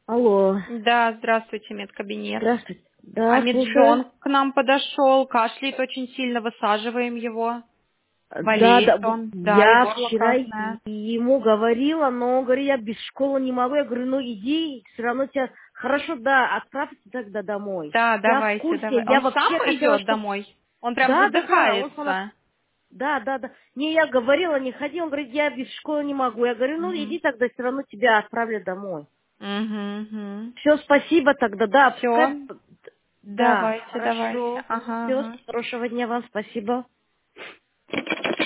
Алло. Да, здравствуйте, медкабинет. Здравствуйте. Да, слушаю. Амиджон к нам подошел, кашляет очень сильно, высаживаем его. Да, Болеет да, он, да, и я горло вчера красное. ему говорила, но он говорит, я без школы не могу. Я говорю, ну иди, все равно тебя... Хорошо, да, отправьте тогда домой. Да, Я в давайте, курсе, давай. я Он сам вообще хотела, идет чтобы... домой? Он прям Да, он сам... задыхается. Да, да, да. Не, я говорила, не ходи. Он говорит, я без школы не могу. Я говорю, ну Угу. иди тогда, все равно тебя отправлю домой. Угу. Все, спасибо тогда, да, Все, пускай... Да, давайте, давайте. хорошо. Ага, Все, ага. хорошего дня вам, спасибо.